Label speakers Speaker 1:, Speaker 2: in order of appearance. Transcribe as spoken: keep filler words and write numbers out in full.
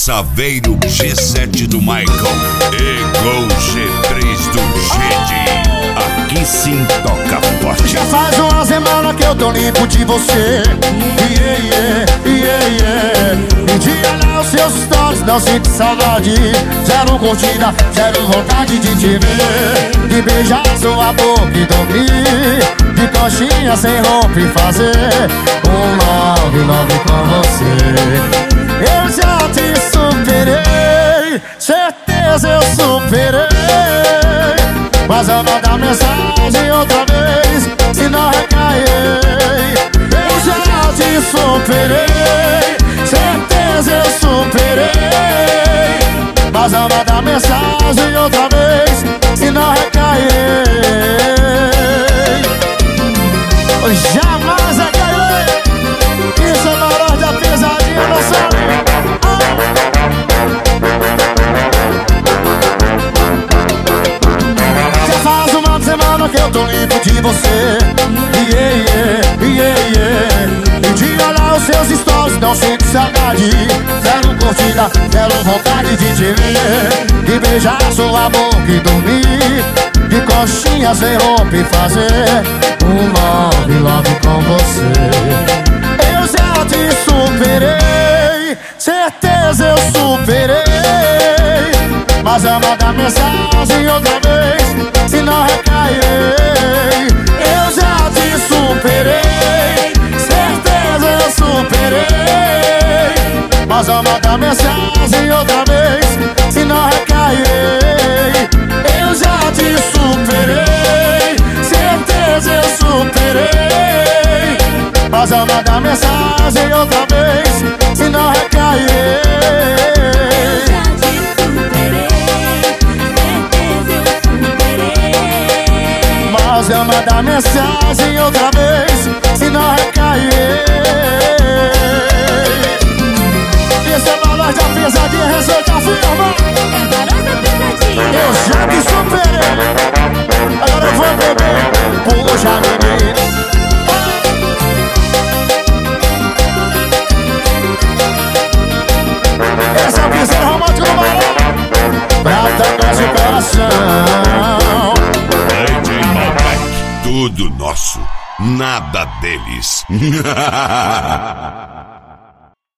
Speaker 1: Saveiro G sete do Michael e Gol G três do Gede. Aqui sim toca forte.
Speaker 2: Já faz uma semana que eu tô limpo de você. Yeah, yeah, yeah, yeah. E de olhar os seus stories não sinto saudade. Zero curtida, zero vontade de te ver. De beijar sua boca e dormir. De coxinha sem roupa e fazer um love, love com você. Eu já te superei, certeza eu superei. Mas eu vou dar mensagem outra vez, se não recair. Eu já te superei, certeza eu superei. Mas eu vou dar mensagem outra vez, se não recair. Jamais recairei. Isso é valor da pesadinha, não sabe? Que eu tô limpo de você. Yeah, yeah, yeah, yeah. E de olhar os seus stories não sinto saudade. Zero curtida, zero vontade de te ver. De beijar sua boca e dormir. De coxinha sem roupa e fazer um love, love com você. Eu já te superei, certeza eu superei. Mas eu vou dar mensagem outra vez, se não recairei. Eu já te superei, certeza eu superei. Mas eu vou dar mensagem outra vez, se não recairei. Eu já te superei, certeza eu superei. Mas eu vou dar mensagem outra vez, se não recairei. Mas eu mandar mensagem outra vez, se não recair. Esse é valor da pesadinha, receita firma.
Speaker 3: É valor da pesadinha.
Speaker 2: Eu já te superei, agora eu vou beber. Puxa, menina. Esse é o piseiro romântico do Barão, pra tocar de coração.
Speaker 1: Tudo nosso, nada deles.